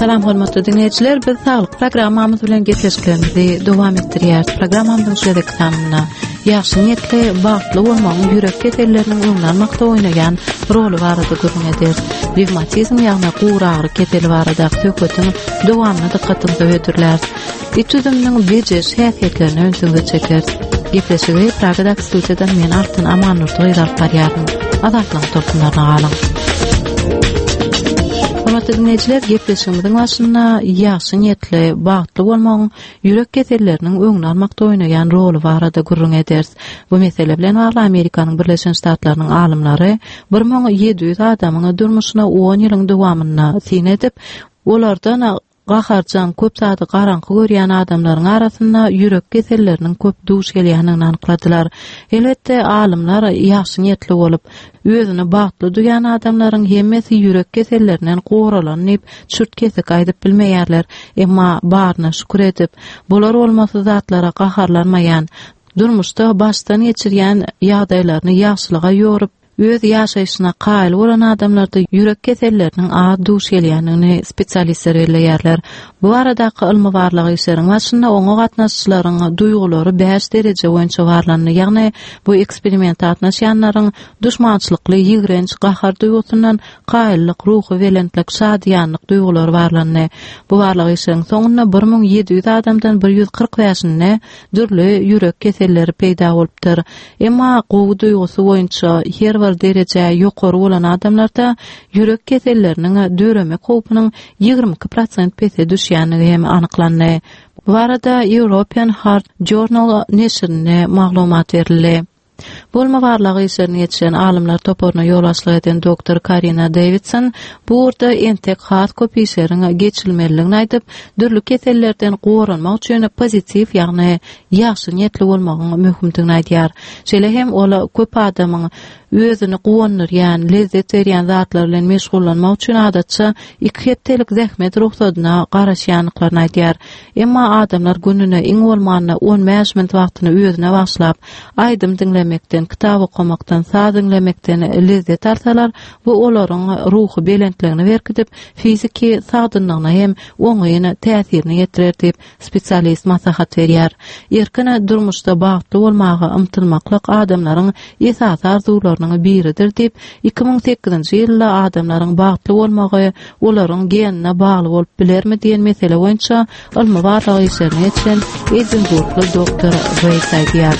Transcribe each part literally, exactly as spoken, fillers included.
Salam hormatly dinleyijiler, biz saglyk programmamyz bilen geçişlerimizi dowam etdirýär. Programmamyzyň şeýle tamamyna ýaşy niyetli, bagtly bolmagyň ýürek keselleriniň öňlenmekde oýnagan roli barada gurrun eder. Revmatizm ýagny gowur agry keseli barada söhbetiň dowamyna dikkatyňizi öýdürler. İçüdümniň bejes häsiýetlerini öňsüňe çeker. Gepleşigi Pragada studiýadan men Artyn Amanur toýrap barýarym. Adatlyň toplanmagyna galyň. Hormatly dinleyijiler, gepleşigimiziň başynda ýaşy niyetli, bagtly bolmagyň ýürek keselleriniň öňüne almakda oýnagan roli barada gurrun eder. Bu mesele bilen bagly Amerikanyň Birleşen Ştatlarynyň alymlary bir miň ýedi ýüz adamyň durmuşyna on ýylyň dowamyna sin edip, olardan gaharjan köp sady garanky görýän adamlaryň arasynda ýürek keselleriniň köp duş gelýäniňi anykladylar. Elbetde alymlar ýaşy niyetli bolup, özüni bagtly duýan adamlaryň hemmesi ýürek kesellerinden goralanyp, çürt kesik aýdyp bilmeýärler. Emma barna şükür edip, bular olmasa zatlara gaharlanmaýan, durmuşda başdan geçirýän ýagdaýlaryny ýaşlyga ýorup, öz ýaşaýyşyna qaýl bolan adamlarda ýürek keselleriniň az duş gelýänini spesialistler belläýärler. Bu aradaky ilmi barlygy işleriň başynda oňa gatnaşçylaryň duýgulary beş derece boýunça barlanyny, ýagny bu eksperimentde gatnaşýanlaryň düşmançylykly, ýigrenç, gahar duýgusyndan qaýyllyk, ruhy welentlik, şadýanlyk duýgulary barlanyny. Bu barlygy işleriň soňunda bir miň ýedi ýüz adamdan bir ýüz kırk beşine dürli ýürek keselleri peýda bolupdyr. Emma gowy duýgusy boýunça her bir derece ýokary bolan adamlarda ýürek keselleriniň döreme howpynyň ýigirme iki prosent pese düşýänligi hem anyklandy. Bu arada European Heart Journal neşrine maglumat berildi. Bolma barlygy işlerini ýetişen alymlar toporuna ýol başlyk eden doktor Karina Davidson bu urda entek has köpişleriň geçilmeliligini aýdyp, dürli kesellerden gorunmak üçin pozitiv, ýagny ýaşy niyetli bolmagyň möhümdigini aýdýar. Şeýle hem ola köp adamyň özüni gowandyrýan, lezzet berýän zatlar bilen meşgullanmak üçin adatça iki hepdelik zähmet ruhsatyna garaşýanlyklaryny aýdýar. Emma adamlar gününe iň bolmanda on beş minut wagtyny özüne başlap, aýdym dinlemekden, kitap okumakdan, saz dinlemekden lezzet alsalar, bu olaryň ruhy belentligini berkidip, fiziki sagdynlygyna hem oňaýyna täsirini ýetirer diýip spesialist maslahat berýär. Erkine durmuşda bagtly bolmagy ymtylmaklyk adamlaryň esas arzularynyň biridir diýip, iki miň sekizinji ýylda adamlaryň bagtly bolmagy olaryň genine bagly bolup bilermi diýen mesele boýunça ilmi barlygy işlerini ýetişen Edinburghly doktor Weiss aýdýar.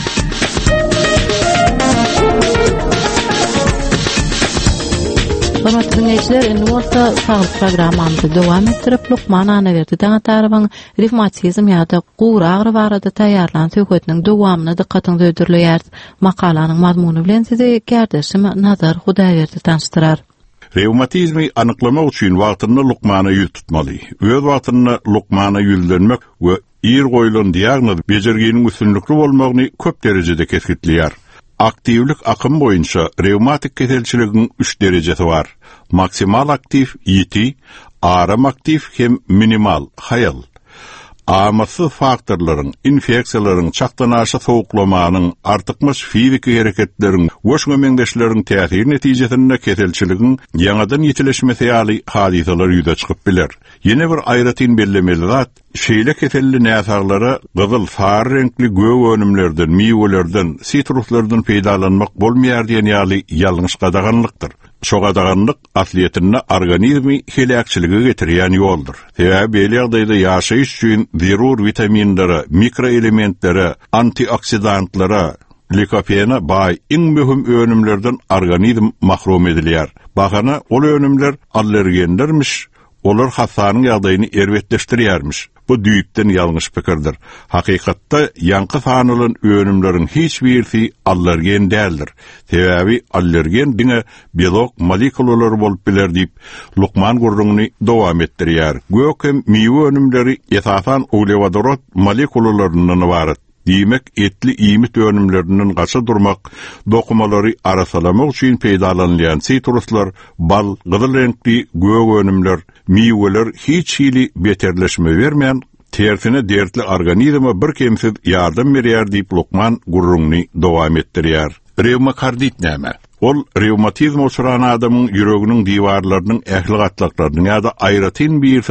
Hormatly dinleyijiler, endi bolsa saglyk programmamyzy dowam etdirip, Lukman Anaverdi daňa tarabyň revmatizm ýa-da gowur agry barada taýýarlanan söhbetiniň dowamyna dikkatyňizi öýdürleýär. Makalanyň mazmuny bilen sizi gärdeşim Nazar Hudaýberdi tanıştyrar. Revmatizmi anyklamak üçin wagtyny Lukmana ýüz tutmaly. Öz wagtyny Lukmana ýüzlenmek we ir goýulan diagnoz bejergeniň üstünlikli bolmagyny köp derejede kesgitleýär. Aktivlik akım boyunca revmatik keselçiligiň üç derecesi var. Maksimal aktiv ýeti, aram aktiv hem minimal hayal. Amasy faktorlaryň, infeksiýalaryň, çaktanaşy sowuklamanyň, artykmyş fizik hereketleriň, woşňa meňdeşleriň täsiri netijesinde keselçiligiň ýanadan ýetileşmesi ýaly hadisalar ýüze çykyp biler. Ýene bir aýratyn bellemeli zat, şeýle keselli näsarlara gyzyl sar renkli göw önümlerden, miwelerden, sitruslardan peýdalanmak bolmaýar diýen ýaly ýalňyş gadaganlykdyr. Şo gadaganlyk atletine organizmi helakçyligi getirýän ýoldur. Sebäbi beýle ýagdaýda ýaşaýyş üçin zerur vitaminlere, mikroelementlere, antioksidantlara, likopena baý iň möhüm önümlerden organizm mahrum edilýär. Bahana ol önümler allergenlermiş, olar hasanyň ýagdaýyny erwetleşdirýärmiş. Bu düýpden ýalňyş pikirdir. Hakykatda ýanky sanylan önümleriň hiç birisi allergen däldir. Sebäbi allergen diňe biolog molekulalary bolup biler diýip Lukman gurruny dowam etdirýär. Gökem miwe önümleri esasan uglevodorod molekulalaryndan ibaret. Diýmek etli iýmit önümlerinden gaça durmak, dokumalary arasalamak üçin peýdalanýan sitruslar, bal, gyzyl renkli göw önümler, miweler hiç hili beterleşme bermeýän, tersine dertli organizma bir kemsiz ýardam berýär diýip Lukman gurruny dowam etdirýär. Revmakardit näme? Ol revmatizm uçuran adamın yüreğinin divarlarının ehli gatlaklarynyň ýa-da aýratyn birisiniň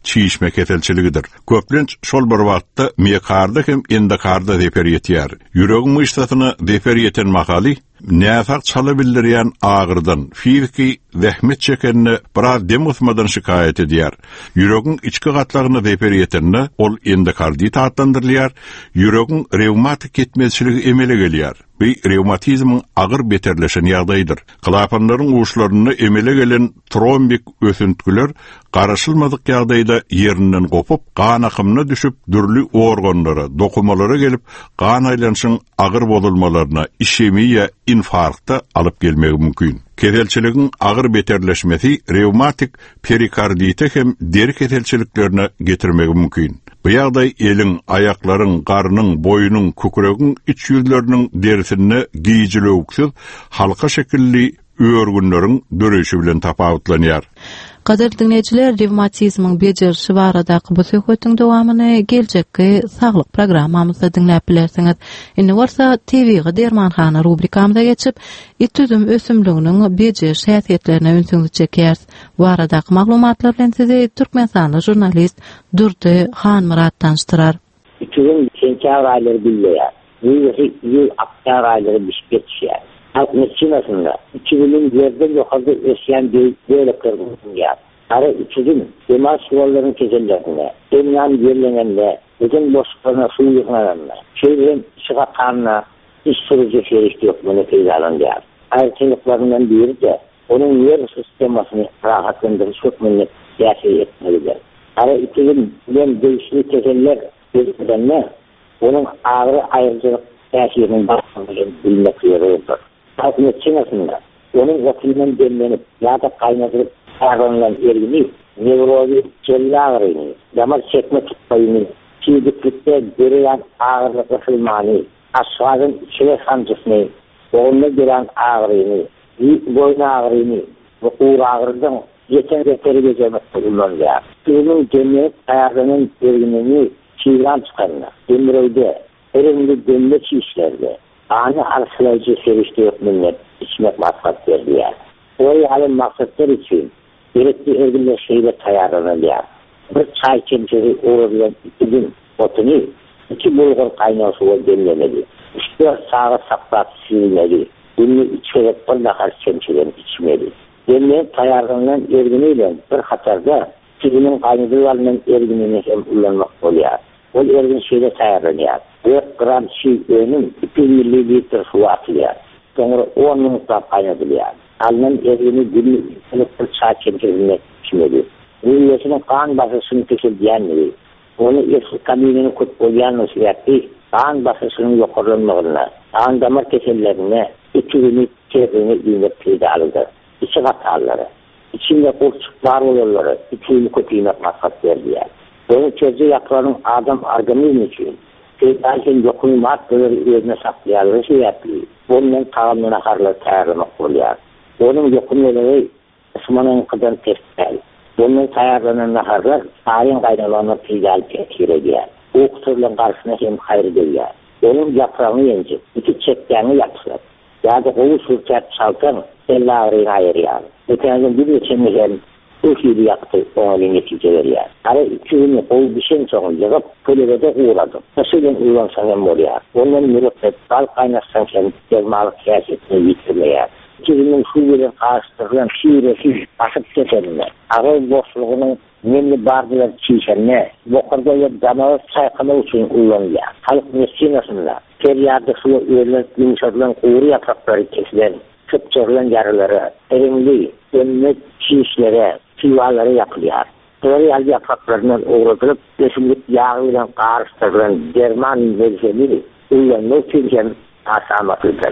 çiğişme ketelçiligidir. Köplenç şol bir wagtda mekarda hem endekarda deper ýetýär. Ýüregiň myşsatyny deper ýeten makaly näfaq çala bildirýän agyrdan, fiziki zähmet çekenine biraz dem usmadan şikayet edýär. Ýüregiň içki gatlaryny deper ýetenne ol endokardit adlandyrylýar. Ýüregiň reumatik ketmezçiligi emele gelýär. Bu reumatizmin agyr beterleşen ýagdaýdyr. Klapanlaryň uçlaryny emele gelen trombik ösüntüler garaşylmadyk ýagdaýda ýerinden gopup, gan akymyna düşüp, dürli organlara, dokumalara gelip, gan aýlanşyň agyr bolulmalarına, işemiýa, infarkta alıp gelmegi mümkin. Ketelçiligiň agyr beterleşmesi reumatik perikardite hem deri ketelçiliklerine getirmegi mümkin. Bu ýagdaý eliň, aýaklaryň, garnyň, boýunyň, köküregiň iç ýüzleriniň derisine giýijileksiz halka şekilli örgünleriň döreşi bilen tapawutlanýar. Gader dinleyijiler, revmatizmin bejerişi baradaky bu söhbetiň dowamyny geljekki saglyk programmamyzda dinläp bilersiňiz. Indi bolsa T V-ge Dermanhana rubrikamyza geçip, itüzüm ösümliginiň bejeriş häsiýetlerine ünsüňiz çekýärs. Bu aradaky maglumatlar bilen sizi türkmenstanly jurnalist Durdy Hanmurat tanıştyrar. İtüzüm sentyabr aýlary bilýär. Ýyl ýyl oktýabr aýlary bişgetýär. Halkmesçinasında iki bilim yerde yukarıda yaşayan bir böyle kırgınlık yap. Ara üçüdüm, demar suvalların kezellerine, dünyanın yerlenenle, bütün boşluklarına su yıkılanlarına, çevrenin çıka kanına, iş sürücü ferişti yok bunu peydalan yap. Ayrıcalıklarından biri de, onun yer sistemasını rahatlandırıp sokmanı gerçeği etmelidir. Ara üçüdüm, ben değişli kezeller gözüklerine, onun ağrı ayrıcalık gerçeğinin başlığını bilmek yoruldur. Halkmesçinasında onun vaktinden demlenip ya da kaynatılıp ağrılan ergini, nevroloji kelle ağrını, damar çekme tutmayını, çiğdiklikte göreyen ağırlık ısılmanı, aşağıdan içine sancısını, boğulma gören ağrını, boyun ağrını ve uğur ağrıdan geçen reteri geçemekte kullanılıyor. Suyunun demlenip ayarlarının erginini çiğden çıkarına, demireyde, elimli demle çiğişlerde, ani arsalayıcı serişte yok millet içmek maksat verdiler. O yalan maksatlar için gerekli erginler şeyle tayarlanılıyor. Bir çay çemçeri uğrayan iki gün otunu iki bulgur kaynağı suya demlemeli. üç dört sağa saplat sivilmeli. Günlük içerek bir nakar çemçelerini içmeli. Demleyen tayarlanan erginiyle bir hatarda sivinin kaynadılarının erginini hem kullanmak oluyor. O ergin şeyle tayarlanıyor. dört gram çiğ önüm iki mililitre su atılıyor. Sonra on minutlar kaynatılıyor. Alınan ergini günlük bir çay çemçeğine içmeli. Büyüyesinin kan basısını kesildiğini, onu eski kabinini kutboyanını sürekli kan basısının yokurlanmağına, kan damar kesillerine, iki günlük çevreni iğnep peyda alındı. İçi hataları, içinde kurçuklar olurları, iki günlük kötüymek maksat verdiler. Onun çözü yaprağının adam organizmi için Peydaşın yokunun maddeleri yerine saklayalı şey yapıyor. Bunun tağımına karlı tayarlamak oluyor. Onun yokunları ısmanın kadar testler. Bunun tayarlanan naharlar tarihin kaynalarına peydal tekir ediyor. O kusurların karşısına hem hayır geliyor. Onun yaprağını yenecek. İki çeklerini yapsın. Ya da oğul sürtert çalkan elle ağrıyın ayırıyor. Ötenizin bir geçenli hem Ülkeyi yaptı, ona netice veriyor. Ara iki günü oğul bir şeyin çoğun yığıp, kölevede uğradım. Nasıl uğransam hem oluyor. Onların mürebbet, dal kaynatsan hem dermalık siyasetini yitirmeye. İki günün su verin karıştırılan şiiresi basıp kesenine. Ağır boşluğunun nemli bardılar çiğsenine. Bokarda ya damağı saykını için kullanılıyor. Halk mescinasında, feryarda suya öğrenen, yumuşatılan uğru yaprakları kesilen, kıpçırılan yarıları, erimli, önüne çiğişlere, fivalları yapılıyor. Feryal yapraklarından uğratılıp, resimlik yağıyla karıştırılan derman veriseli, uylanma için asamaklıdır.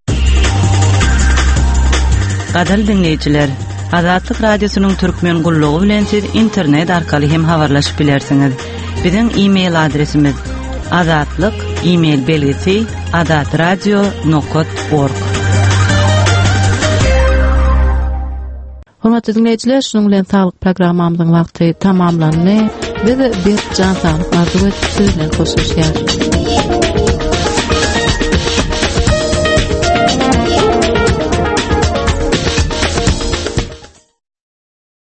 Gaderli dinleyijiler, Azatlyk Radiosynyň türkmen gullugy bilen siz internet arkaly hem habarlaşyp bilersiňiz. Biziň e-mail adresimiz azatlyk e-mail belgisi azatradio nokta org. Hormatly dinleyijiler, şunuň bilen saglyk programmamyzyň wagty tamamlandy. Biz bir can saglyk arzu etip sizden hoşlaşýar.